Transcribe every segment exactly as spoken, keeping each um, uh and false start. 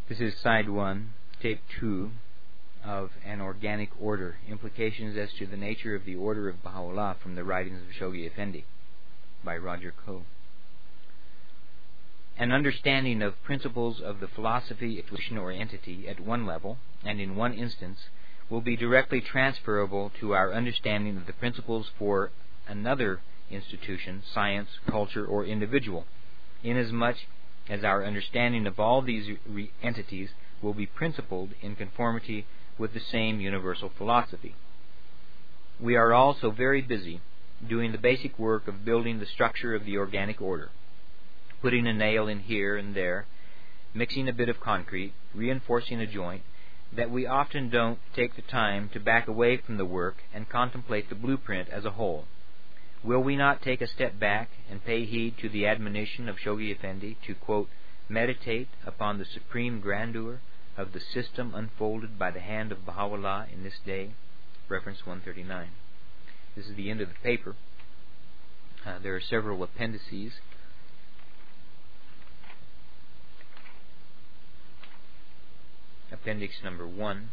This is side one, tape two of An Organic Order, Implications as to the Nature of the Order of Baha'u'llah from the Writings of Shoghi Effendi by Roger Coe. An understanding of principles of the philosophy, institution, or entity at one level and in one instance will be directly transferable to our understanding of the principles for another institution, science, culture, or individual, inasmuch as our understanding of all these re- entities will be principled in conformity with the same universal philosophy. We are also very busy doing the basic work of building the structure of the organic order, putting a nail in here and there, mixing a bit of concrete, reinforcing a joint, that we often don't take the time to back away from the work and contemplate the blueprint as a whole. Will we not take a step back and pay heed to the admonition of Shoghi Effendi to, quote, meditate upon the supreme grandeur of the system unfolded by the hand of Baha'u'llah in this day? Reference one thirty-nine. This is the end of the paper. Uh, there are several appendices. Appendix number one.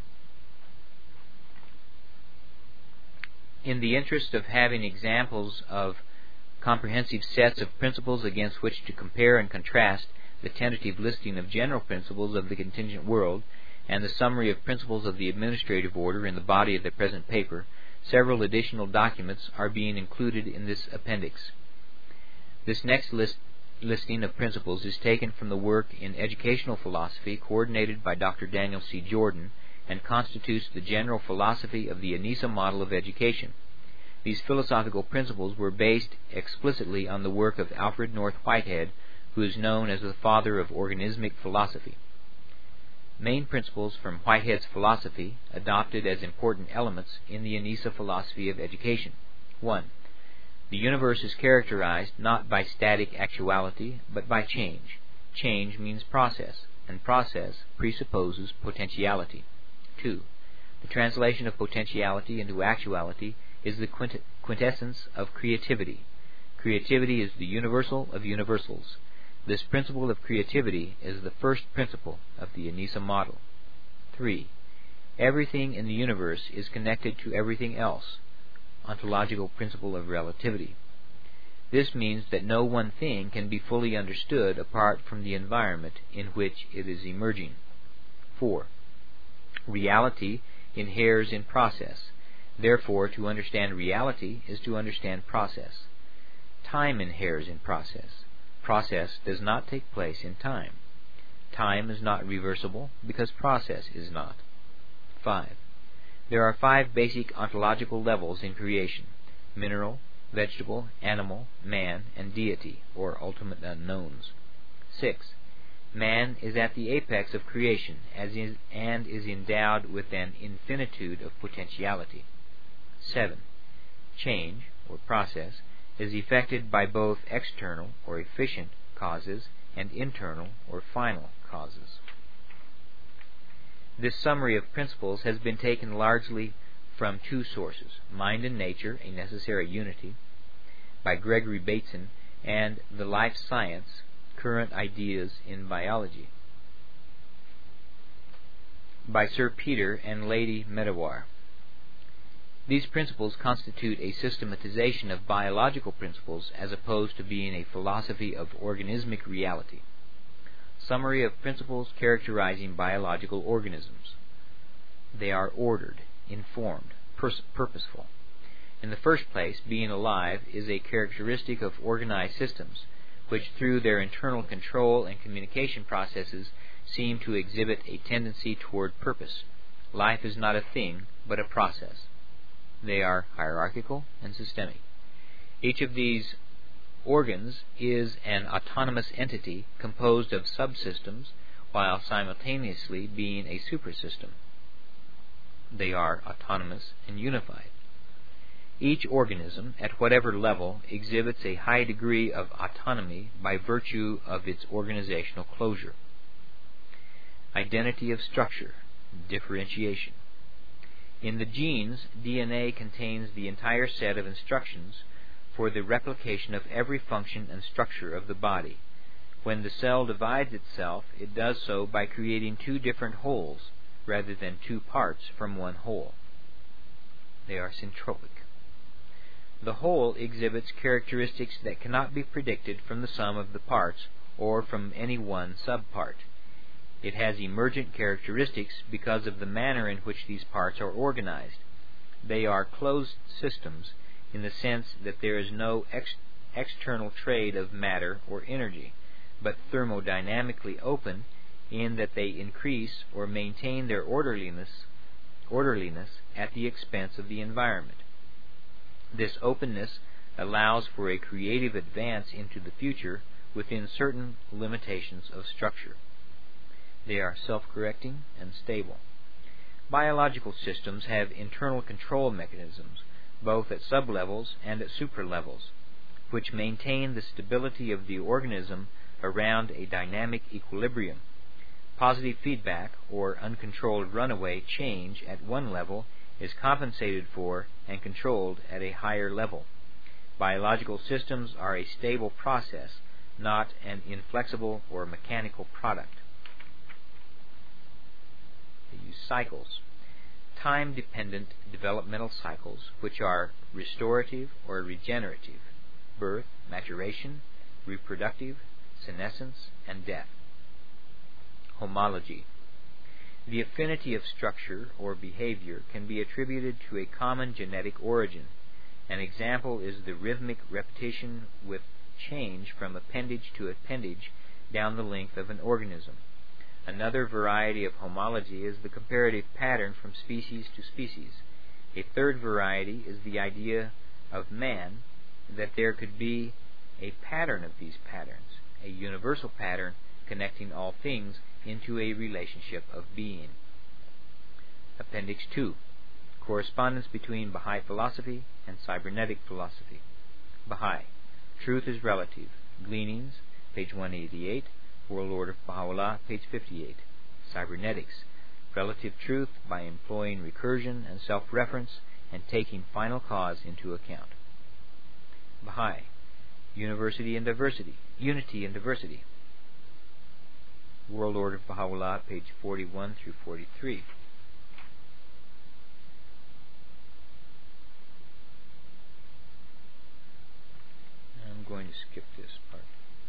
In the interest of having examples of comprehensive sets of principles against which to compare and contrast the tentative listing of general principles of the contingent world and the summary of principles of the administrative order in the body of the present paper, several additional documents are being included in this appendix. This next list listing of principles is taken from the work in educational philosophy coordinated by Doctor Daniel C. Jordan and constitutes the general philosophy of the Anisa model of education. These philosophical principles were based explicitly on the work of Alfred North Whitehead, who is known as the father of organismic philosophy. Main principles from Whitehead's philosophy adopted as important elements in the Anisa philosophy of education. one. The universe is characterized not by static actuality, but by change. Change means process, and process presupposes potentiality. two. The translation of potentiality into actuality is the quint- quintessence of creativity. Creativity is the universal of universals. This principle of creativity is the first principle of the Anisa model. three. Everything in the universe is connected to everything else. Ontological principle of relativity. This means that no one thing can be fully understood apart from the environment in which it is emerging. four. Reality inheres in process. Therefore, to understand reality is to understand process. Time inheres in process. Process does not take place in time. Time is not reversible because process is not. five. There are five basic ontological levels in creation: mineral, vegetable, animal, man, and deity, or ultimate unknowns. six. Man is at the apex of creation as is, and is endowed with an infinitude of potentiality. seven. Change, or process, is effected by both external, or efficient, causes and internal, or final, causes. This summary of principles has been taken largely from two sources: Mind and Nature, A Necessary Unity, by Gregory Bateson, and The Life Science, Current Ideas in Biology, by Sir Peter and Lady Medawar. These principles constitute a systematization of biological principles as opposed to being a philosophy of organismic reality. Summary of principles characterizing biological organisms. They are ordered, informed, pers- purposeful. In the first place, being alive is a characteristic of organized systems, which through their internal control and communication processes seem to exhibit a tendency toward purpose. Life is not a thing, but a process. They are hierarchical and systemic. Each of these organs is an autonomous entity composed of subsystems while simultaneously being a supersystem. They are autonomous and unified. Each organism, at whatever level, exhibits a high degree of autonomy by virtue of its organizational closure. Identity of structure, differentiation. In the genes, D N A contains the entire set of instructions for the replication of every function and structure of the body, When the cell divides itself, it does so by creating two different wholes, rather than two parts from one whole. They are syntropic. The whole exhibits characteristics that cannot be predicted from the sum of the parts or from any one subpart. It has emergent characteristics because of the manner in which these parts are organized. They are closed systems in the sense that there is no ex- external trade of matter or energy, but thermodynamically open in that they increase or maintain their orderliness, orderliness at the expense of the environment. This openness allows for a creative advance into the future within certain limitations of structure. They are self-correcting and stable. Biological systems have internal control mechanisms, both at sublevels and at supralevels, which maintain the stability of the organism around a dynamic equilibrium. Positive feedback, or uncontrolled runaway change at one level, is compensated for and controlled at a higher level. Biological systems are a stable process, not an inflexible or mechanical product. They use cycles. Time-dependent developmental cycles, which are restorative or regenerative, birth, maturation, reproductive, senescence, and death. Homology. The affinity of structure or behavior can be attributed to a common genetic origin. An example is the rhythmic repetition with change from appendage to appendage down the length of an organism. Another variety of homology is the comparative pattern from species to species. A third variety is the idea of man that there could be a pattern of these patterns, a universal pattern connecting all things into a relationship of being. Appendix two. Correspondence between Baha'i philosophy and cybernetic philosophy. Baha'i. Truth is relative. Gleanings, page one eighty-eight. World Order Baha'u'llah, page fifty-eight. Cybernetics. Relative truth by employing recursion and self-reference and taking final cause into account. Baha'i. University and diversity. Unity and diversity. World Order Baha'u'llah, page forty-one through forty-three. I'm going to skip this part.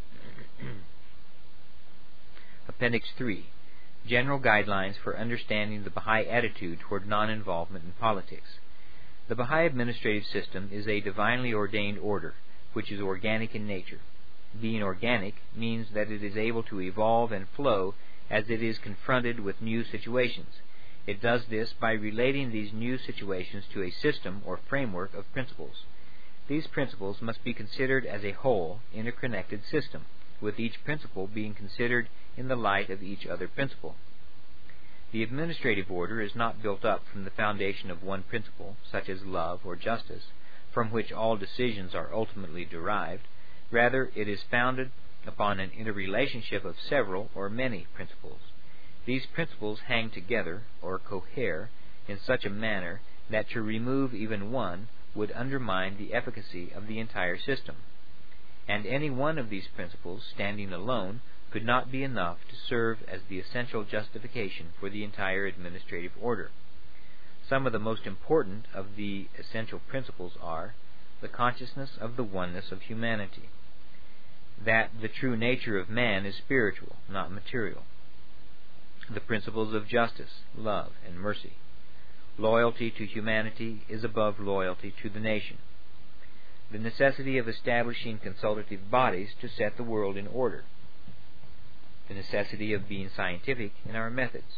Appendix three. General Guidelines for Understanding the Baha'i Attitude toward Non-Involvement in Politics. The Baha'i administrative system is a divinely ordained order, which is organic in nature. Being organic means that it is able to evolve and flow as it is confronted with new situations. It does this by relating these new situations to a system or framework of principles. These principles must be considered as a whole, interconnected system, with each principle being considered in the light of each other principle. The administrative order is not built up from the foundation of one principle, such as love or justice, from which all decisions are ultimately derived. Rather, it is founded upon an interrelationship of several or many principles. These principles hang together, or cohere, in such a manner that to remove even one would undermine the efficacy of the entire system. And any one of these principles, standing alone, could not be enough to serve as the essential justification for the entire administrative order. Some of the most important of the essential principles are the consciousness of the oneness of humanity, that the true nature of man is spiritual, not material, the principles of justice, love, and mercy. Loyalty to humanity is above loyalty to the nation. The necessity of establishing consultative bodies to set the world in order. The necessity of being scientific in our methods.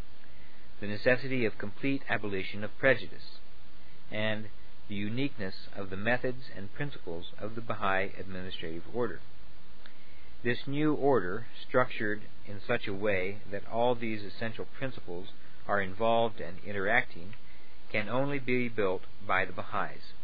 The necessity of complete abolition of prejudice. And the uniqueness of the methods and principles of the Baha'i administrative order. This new order, structured in such a way that all these essential principles are involved and interacting, can only be built by the Baha'is.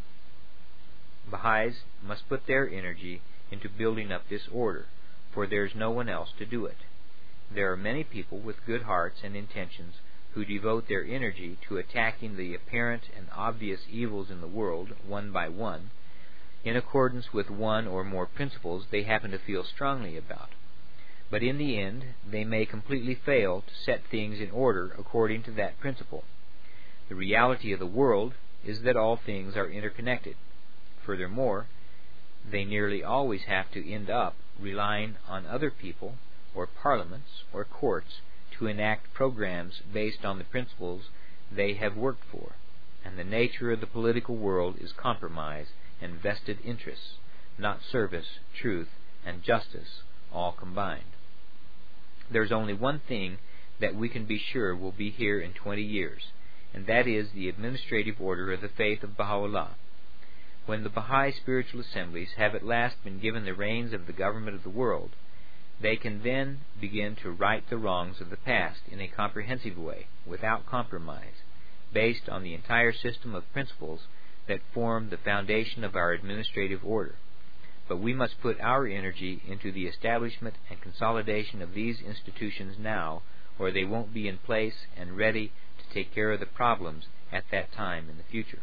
Baha'is must put their energy into building up this order, for there is no one else to do it. There are many people with good hearts and intentions who devote their energy to attacking the apparent and obvious evils in the world one by one, in accordance with one or more principles they happen to feel strongly about. but in the end they may completely fail to set things in order according to that principle. The reality of the world is that all things are interconnected. Furthermore, they nearly always have to end up relying on other people, or parliaments, or courts, to enact programs based on the principles they have worked for, and the nature of the political world is compromise and vested interests, not service, truth, and justice, all combined. There's only one thing that we can be sure will be here in twenty years, and that is the administrative order of the faith of Baha'u'llah. When the Baha'i spiritual assemblies have at last been given the reins of the government of the world, they can then begin to right the wrongs of the past in a comprehensive way, without compromise, based on the entire system of principles that form the foundation of our administrative order. But we must put our energy into the establishment and consolidation of these institutions now, or they won't be in place and ready to take care of the problems at that time in the future.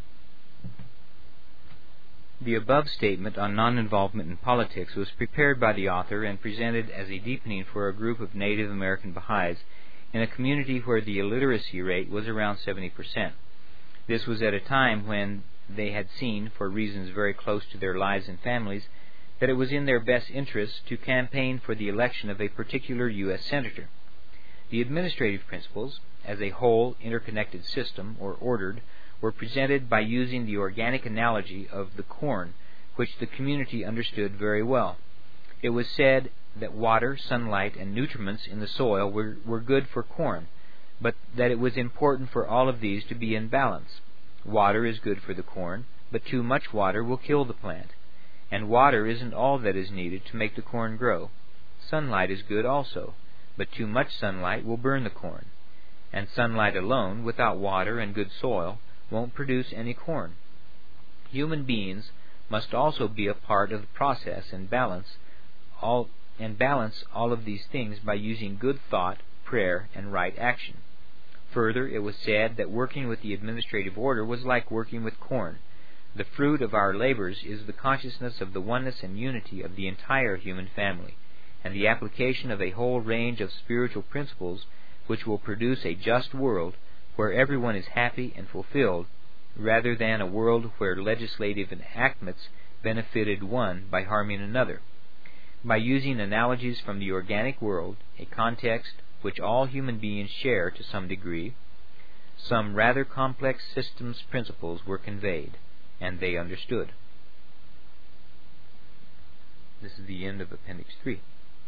The above statement on non-involvement in politics was prepared by the author and presented as a deepening for a group of Native American Baha'is in a community where the illiteracy rate was around seventy percent. This was at a time when they had seen, for reasons very close to their lives and families, that it was in their best interests to campaign for the election of a particular U S senator. The administrative principles, as a whole interconnected system, or ordered, were presented by using the organic analogy of the corn, which the community understood very well. It was said that water, sunlight, and nutriments in the soil were, were good for corn, but that it was important for all of these to be in balance. Water is good for the corn, but too much water will kill the plant. And water isn't all that is needed to make the corn grow. Sunlight is good also, but too much sunlight will burn the corn. And sunlight alone, without water and good soil, won't produce any corn. Human beings must also be a part of the process and balance all and balance all of these things by using good thought, prayer, and right action. Further, it was said that working with the administrative order was like working with corn. The fruit of our labors is the consciousness of the oneness and unity of the entire human family, and the application of a whole range of spiritual principles which will produce a just world where everyone is happy and fulfilled, rather than a world where legislative enactments benefited one by harming another. By using analogies from the organic world, a context which all human beings share to some degree, some rather complex systems principles were conveyed, and they understood. This is the end of Appendix three.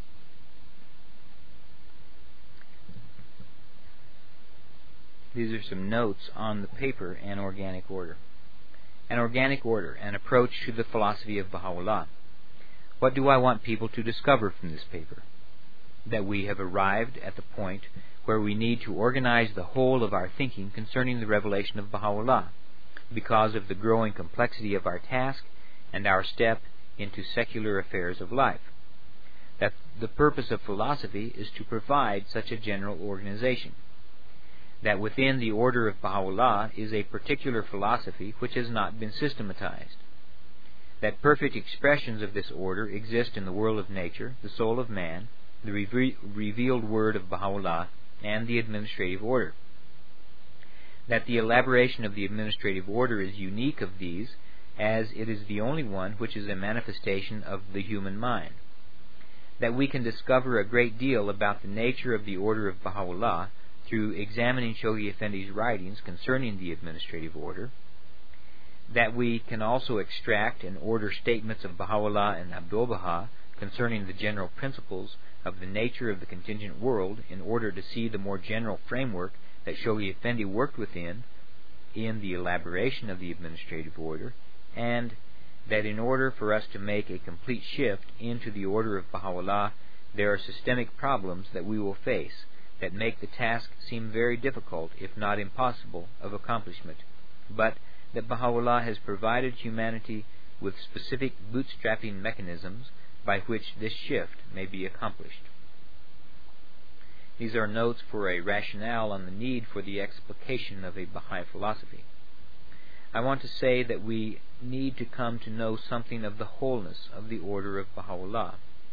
These are some notes on the paper, An Organic Order. An Organic Order, an approach to the philosophy of Baha'u'llah. What do I want people to discover from this paper? That we have arrived at the point where we need to organize the whole of our thinking concerning the revelation of Baha'u'llah, because of the growing complexity of our task and our step into secular affairs of life. That the purpose of philosophy is to provide such a general organization. That within the order of Baha'u'llah is a particular philosophy which has not been systematized. That perfect expressions of this order exist in the world of nature, the soul of man, the reve- revealed word of Baha'u'llah, and the administrative order. That the elaboration of the administrative order is unique of these, as it is the only one which is a manifestation of the human mind. That we can discover a great deal about the nature of the order of Baha'u'llah through examining Shoghi Effendi's writings concerning the administrative order. That we can also extract and order statements of Baha'u'llah and Abdu'l-Baha concerning the general principles of the nature of the contingent world in order to see the more general framework that Shoghi Effendi worked within in the elaboration of the administrative order, and that in order for us to make a complete shift into the order of Baha'u'llah, there are systemic problems that we will face that make the task seem very difficult, if not impossible, of accomplishment, but that Baha'u'llah has provided humanity with specific bootstrapping mechanisms by which this shift may be accomplished. These are notes for a rationale on the need for the explication of a Baha'i philosophy. I want to say that we need to come to know something of the wholeness of the order of Baha'u'llah.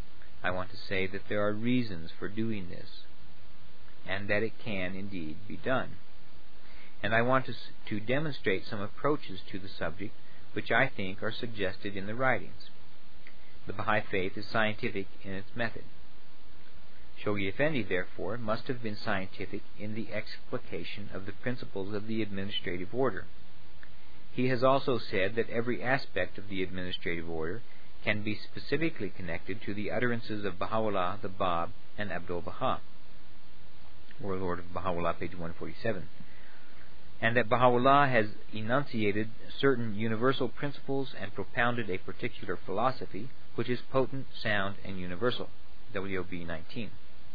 I want to say that there are reasons for doing this, and that it can indeed be done. And I want to, to demonstrate some approaches to the subject which I think are suggested in the writings. The Baha'i faith is scientific in its method. Shoghi Effendi, therefore, must have been scientific in the explication of the principles of the administrative order. He has also said that every aspect of the administrative order can be specifically connected to the utterances of Baha'u'llah, the Bab, and Abdu'l-Baha, Warlord of Baha'u'llah, page one forty-seven, and that Baha'u'llah has enunciated certain universal principles and propounded a particular philosophy which is potent, sound, and universal, W O B nineteen.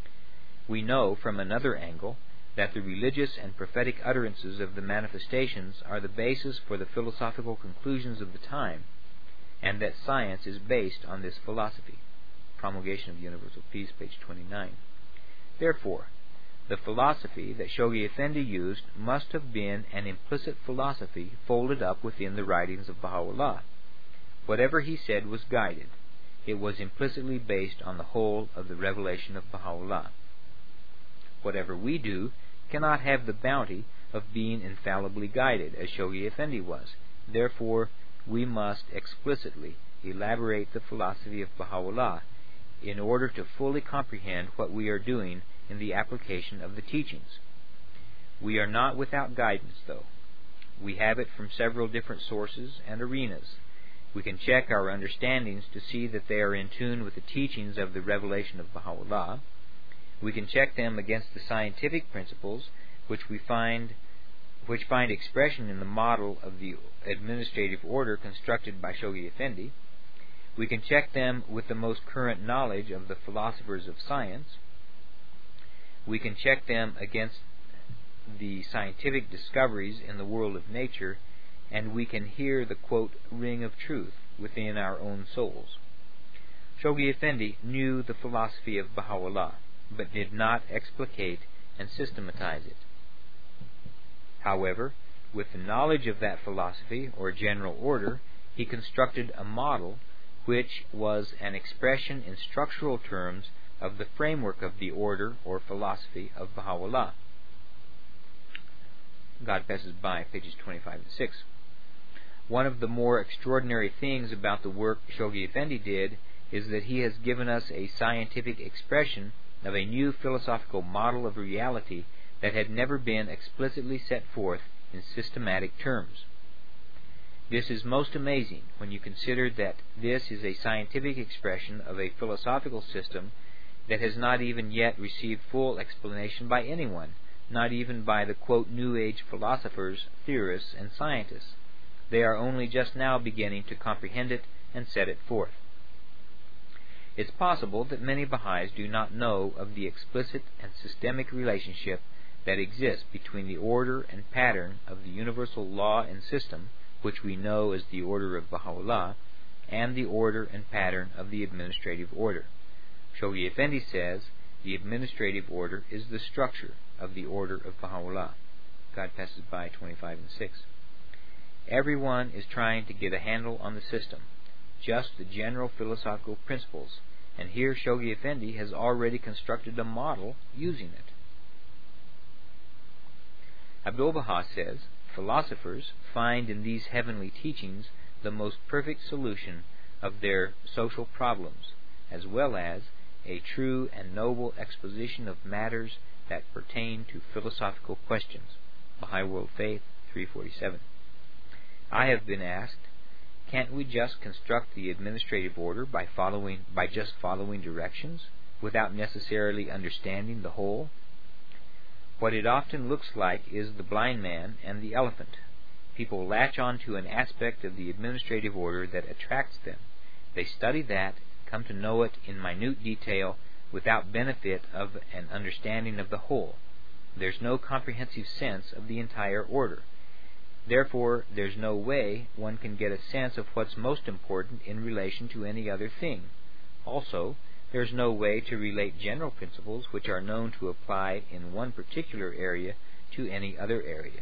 We know from another angle that the religious and prophetic utterances of the manifestations are the basis for the philosophical conclusions of the time, and that science is based on this philosophy. Promulgation of Universal Peace, page twenty-nine. Therefore, the philosophy that Shoghi Effendi used must have been an implicit philosophy folded up within the writings of Baha'u'llah. Whatever he said was guided. It was implicitly based on the whole of the revelation of Baha'u'llah. Whatever we do cannot have the bounty of being infallibly guided, as Shoghi Effendi was. Therefore, we must explicitly elaborate the philosophy of Baha'u'llah in order to fully comprehend what we are doing in the application of the teachings. We are not without guidance, though. We have it from several different sources and arenas. We can check our understandings to see that they are in tune with the teachings of the revelation of Baha'u'llah. We can check them against the scientific principles which we find which find expression in the model of the administrative order constructed by Shoghi Effendi. We can check them with the most current knowledge of the philosophers of science. We can check them against the scientific discoveries in the world of nature, and we can hear the, quote, ring of truth within our own souls. Shoghi Effendi knew the philosophy of Baha'u'llah, but did not explicate and systematize it. However, with the knowledge of that philosophy or general order, he constructed a model which was an expression in structural terms of the framework of the order or philosophy of Baha'u'llah. God Passes By, pages twenty-five to six. One of the more extraordinary things about the work Shoghi Effendi did is that he has given us a scientific expression of a new philosophical model of reality that had never been explicitly set forth in systematic terms. This is most amazing when you consider that this is a scientific expression of a philosophical system that has not even yet received full explanation by anyone, not even by the, quote, New Age philosophers, theorists, and scientists. They are only just now beginning to comprehend it and set it forth. It's possible that many Baha'is do not know of the explicit and systemic relationship that exists between the order and pattern of the universal law and system, which we know as the order of Baha'u'llah, and the order and pattern of the administrative order. Shoghi Effendi says the administrative order is the structure of the order of Baha'u'llah. God Passes By, twenty-five and six. Everyone is trying to get a handle on the system, just the general philosophical principles, and here Shoghi Effendi has already constructed a model using it. Abdu'l-Baha says, philosophers find in these heavenly teachings the most perfect solution of their social problems, as well as a true and noble exposition of matters that pertain to philosophical questions. Baha'i World Faith, three forty-seven. I have been asked, can't we just construct the administrative order by following by just following directions, without necessarily understanding the whole? What it often looks like is the blind man and the elephant. People latch on to an aspect of the administrative order that attracts them. They study that, come to know it in minute detail, without benefit of an understanding of the whole. There's no comprehensive sense of the entire order. Therefore, there's no way one can get a sense of what's most important in relation to any other thing. Also, there's no way to relate general principles which are known to apply in one particular area to any other area.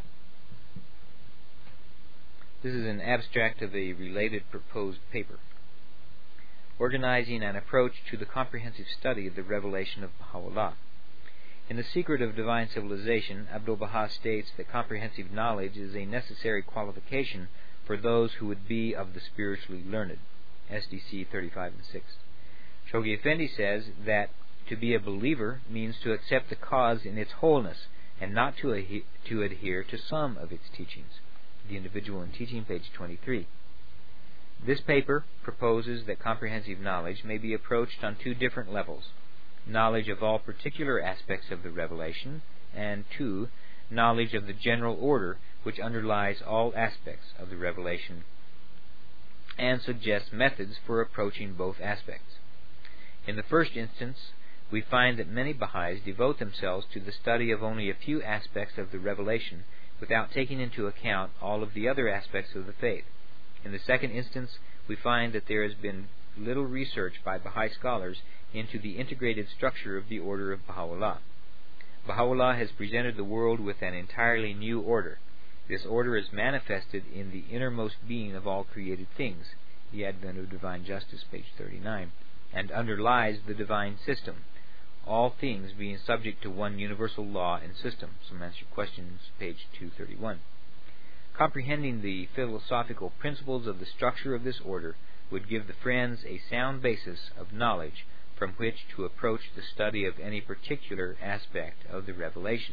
This is an abstract of a related proposed paper. organizing an approach to the comprehensive study of the revelation of Baha'u'llah. In The Secret of Divine Civilization, Abdu'l-Baha states that comprehensive knowledge is a necessary qualification for those who would be of the spiritually learned. S D C thirty-five and six. Shoghi Effendi says that to be a believer means to accept the cause in its wholeness and not to, adhe- to adhere to some of its teachings. The Individual in Teaching, page twenty-three. This paper proposes that comprehensive knowledge may be approached on two different levels: knowledge of all particular aspects of the revelation, and two, knowledge of the general order which underlies all aspects of the revelation, and suggests methods for approaching both aspects. In the first instance, we find that many Baha'is devote themselves to the study of only a few aspects of the revelation without taking into account all of the other aspects of the faith. In the second instance, we find that there has been little research by Baha'i scholars into the integrated structure of the order of Baha'u'llah. Baha'u'llah has presented the world with an entirely new order. This order is manifested in the innermost being of all created things, The Advent of Divine Justice, page thirty-nine, and underlies the divine system, all things being subject to one universal law and system. Some Answered Questions, page two thirty-one. Comprehending the philosophical principles of the structure of this order would give the friends a sound basis of knowledge from which to approach the study of any particular aspect of the revelation.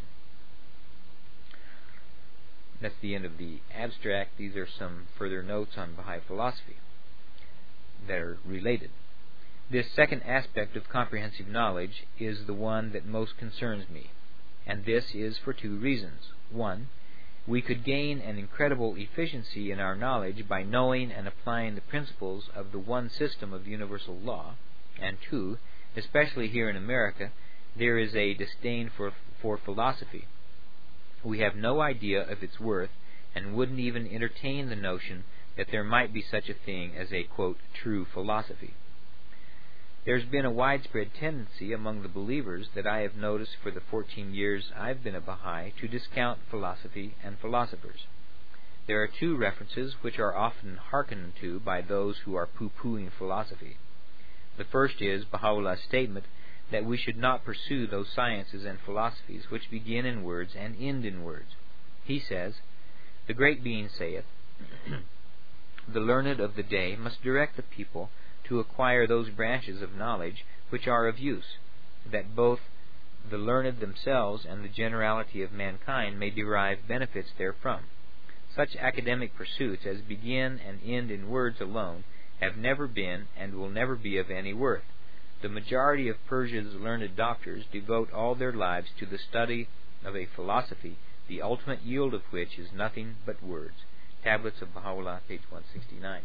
That's the end of the abstract. These are some further notes on Baha'i philosophy that are related. This second aspect of comprehensive knowledge is the one that most concerns me, and this is for two reasons. One, we could gain an incredible efficiency in our knowledge by knowing and applying the principles of the one system of universal law, and two, especially here in America, there is a disdain for, for philosophy. We have no idea of its worth and wouldn't even entertain the notion that there might be such a thing as a, quote, true philosophy. There's been a widespread tendency among the believers that I have noticed for the fourteen years I've been a Baha'i to discount philosophy and philosophers. There are two references which are often hearkened to by those who are poo-pooing philosophy. The first is Baha'u'llah's statement that we should not pursue those sciences and philosophies which begin in words and end in words. He says, "The Great Being saith, the learned of the day must direct the people to acquire those branches of knowledge which are of use, that both the learned themselves and the generality of mankind may derive benefits therefrom. Such academic pursuits as begin and end in words alone have never been and will never be of any worth. The majority of Persia's learned doctors devote all their lives to the study of a philosophy, the ultimate yield of which is nothing but words." Tablets of Baha'u'llah, page one sixty-nine.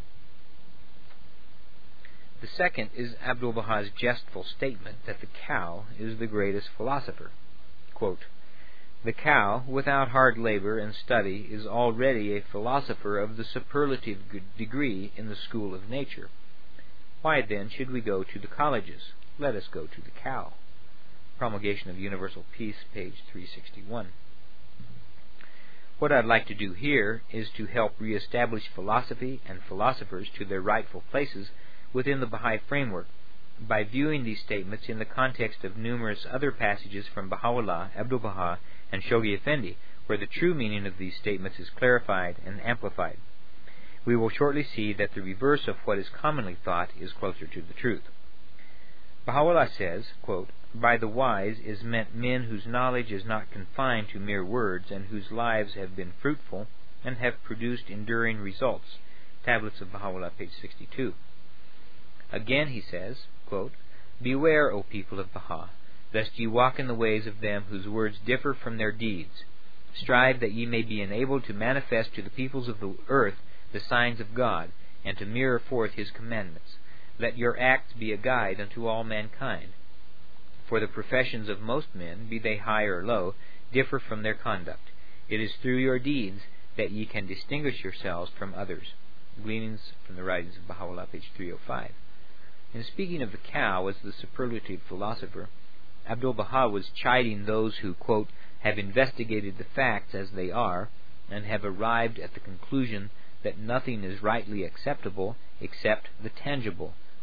The second is Abdu'l-Baha's jestful statement that the cow is the greatest philosopher. Quote, "The cow, without hard labor and study, is already a philosopher of the superlative degree in the school of nature. Why then should we go to the colleges? Let us go to the cow." Promulgation of Universal Peace, page three sixty-one. What I'd like to do here is to help reestablish philosophy and philosophers to their rightful places within the Baha'i framework by viewing these statements in the context of numerous other passages from Baha'u'llah, Abdu'l-Baha, and Shoghi Effendi, where the true meaning of these statements is clarified and amplified. We will shortly see that the reverse of what is commonly thought is closer to the truth. Baha'u'llah says, quote, "By the wise is meant men whose knowledge is not confined to mere words and whose lives have been fruitful and have produced enduring results." Tablets of Baha'u'llah, page sixty-two. Again he says, quote, "Beware, O people of Baha, lest ye walk in the ways of them whose words differ from their deeds. Strive that ye may be enabled to manifest to the peoples of the earth the signs of God, and to mirror forth His commandments. Let your acts be a guide unto all mankind. For the professions of most men, be they high or low, differ from their conduct. It is through your deeds that ye can distinguish yourselves from others." Gleanings from the Writings of Baha'u'llah, page three oh five. In speaking of the cow as the superlative philosopher, Abdu'l-Baha was chiding those who, quote, "have investigated the facts as they are, and have arrived at the conclusion that nothing is rightly acceptable except the tangible,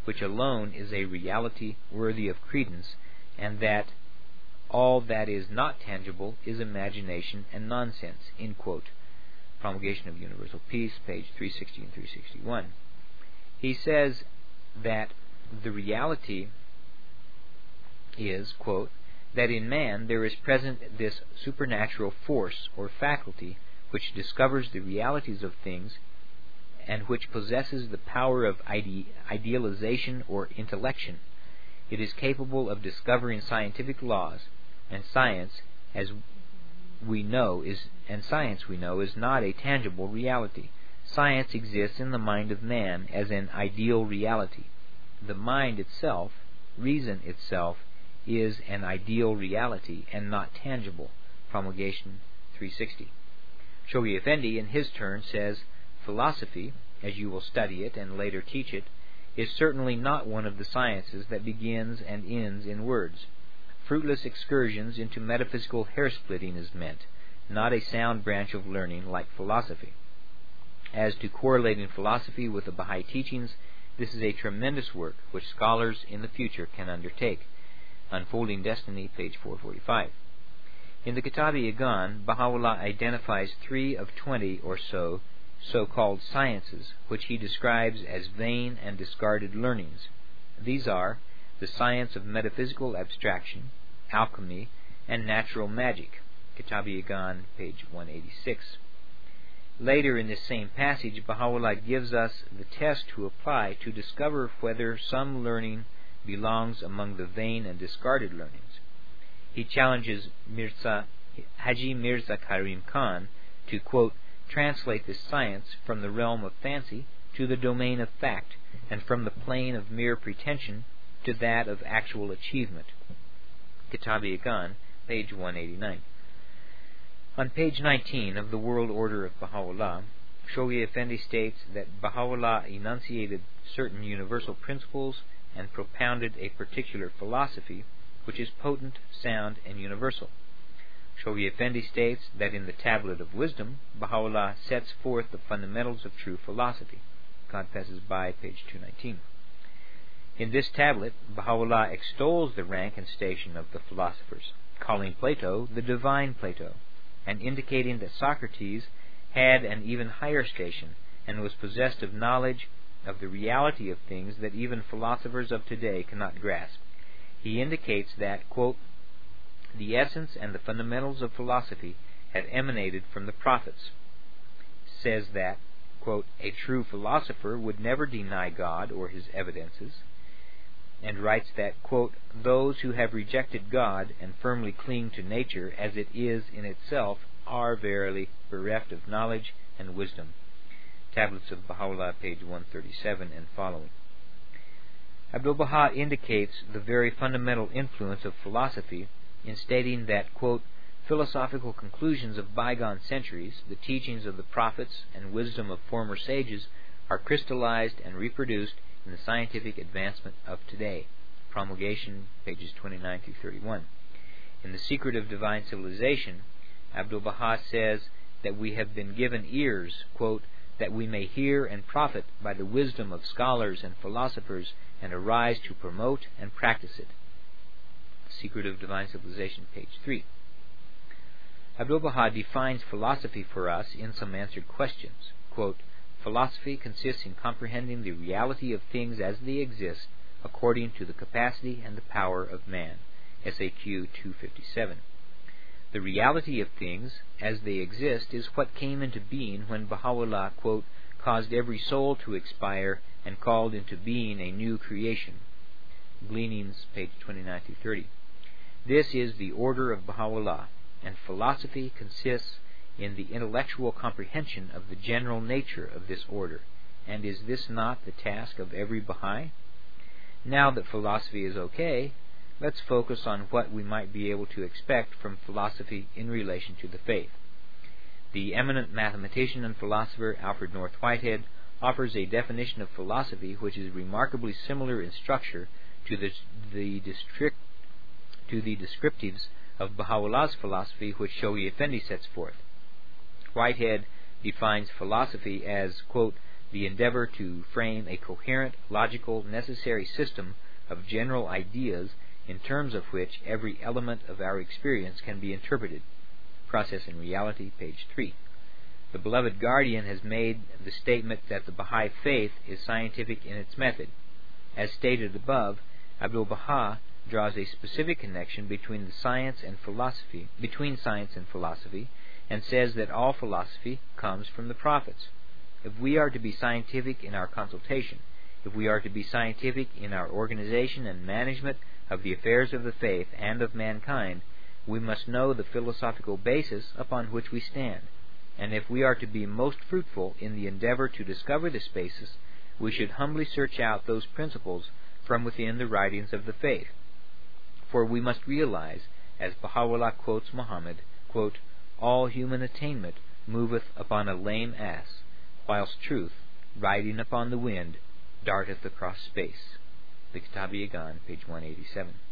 which alone is a reality worthy of credence, and that all that is not tangible is imagination and nonsense. End quote. Promulgation of Universal Peace, page three sixty and three sixty-one. He says that the reality is, quote, that in man there is present this supernatural force or faculty which discovers the realities of things and which possesses the power of ide- idealization or intellection. It is capable of discovering scientific laws, and science, as we know, is and science we know is not a tangible reality. Science exists in the mind of man as an ideal reality. The mind itself, reason itself, is an ideal reality and not tangible. Promulgation three sixty. Shoghi Effendi, in his turn, says, philosophy, as you will study it and later teach it, is certainly not one of the sciences that begins and ends in words. Fruitless excursions into metaphysical hair-splitting is meant, not a sound branch of learning like philosophy. As to correlating philosophy with the Baha'i teachings, this is a tremendous work which scholars in the future can undertake. Unfolding Destiny, page four forty-five. In the Kitab-i-Igan, Baha'u'llah identifies three of twenty or so so-called sciences, which he describes as vain and discarded learnings. These are the science of metaphysical abstraction, alchemy, and natural magic. Kitab-i-Igan, page one eighty-six. Later in this same passage, Baha'u'llah gives us the test to apply to discover whether some learning belongs among the vain and discarded learnings. He challenges Mirza, Haji Mirza Karim Khan to, quote, translate this science from the realm of fancy to the domain of fact, and from the plane of mere pretension to that of actual achievement. Kitab-i-Igan, page one eighty-nine. On page nineteen of the World Order of Baha'u'llah, Shoghi Effendi states that Baha'u'llah enunciated certain universal principles and propounded a particular philosophy which is potent, sound, and universal. Shoghi Effendi states that in the Tablet of Wisdom, Baha'u'llah sets forth the fundamentals of true philosophy. God Passes By, page two nineteen. In this tablet, Baha'u'llah extols the rank and station of the philosophers, calling Plato the divine Plato, and indicating that Socrates had an even higher station and was possessed of knowledge of the reality of things that even philosophers of today cannot grasp. He indicates that, quote, the essence and the fundamentals of philosophy had emanated from the prophets. Says that, quote, a true philosopher would never deny God or his evidences, and writes that, quote, those who have rejected God and firmly cling to nature as it is in itself are verily bereft of knowledge and wisdom. Tablets of Baha'u'llah, page one thirty-seven and following. Abdu'l-Baha indicates the very fundamental influence of philosophy in stating that, quote, philosophical conclusions of bygone centuries, the teachings of the prophets and wisdom of former sages, are crystallized and reproduced in the scientific advancement of today. Promulgation, pages twenty-nine through thirty-one. In The Secret of Divine Civilization, Abdu'l-Baha says that we have been given ears, quote, that we may hear and profit by the wisdom of scholars and philosophers and arise to promote and practice it. Secret of Divine Civilization, page three. Abdu'l-Baha defines philosophy for us in some answered questions. Quote, philosophy consists in comprehending the reality of things as they exist according to the capacity and the power of man. S A Q two fifty-seven. The reality of things as they exist is what came into being when Baha'u'llah, quote, caused every soul to expire and called into being a new creation. Gleanings, page twenty-nine through thirty. This is the order of Baha'u'llah, and philosophy consists in the intellectual comprehension of the general nature of this order. And is this not the task of every Baha'i? Now that philosophy is okay, let's focus on what we might be able to expect from philosophy in relation to the faith. The eminent mathematician and philosopher Alfred North Whitehead offers a definition of philosophy which is remarkably similar in structure to the, the, district, to the descriptives of Baha'u'llah's philosophy which Shoghi Effendi sets forth. Whitehead defines philosophy as, quote, the endeavor to frame a coherent, logical, necessary system of general ideas in terms of which every element of our experience can be interpreted. Process and Reality, page three. The beloved guardian has made the statement that the Baha'i faith is scientific in its method. As stated above, Abdu'l-Baha draws a specific connection between the science and philosophy, between science and philosophy, and says that all philosophy comes from the prophets. If we are to be scientific in our consultation, if we are to be scientific in our organization and management of the affairs of the faith and of mankind, we must know the philosophical basis upon which we stand. And if we are to be most fruitful in the endeavor to discover this basis, we should humbly search out those principles from within the writings of the faith. For we must realize, as Baha'u'llah quotes Muhammad, quote, "All human attainment moveth upon a lame ass, whilst truth, riding upon the wind, darteth across space." The Kitab-i-Yagan, page one eighty-seven.